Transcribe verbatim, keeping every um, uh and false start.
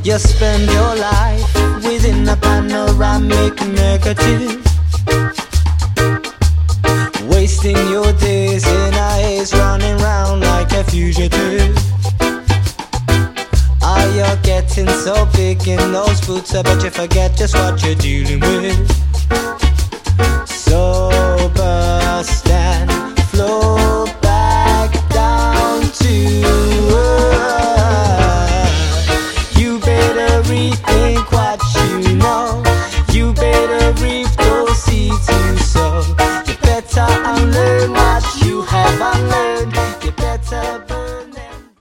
You spend your life within a panoramic negative, wasting your days in a haze, running round like a fugitive. Ah, you're getting so big in those boots, I bet you forget just what you're dealing with.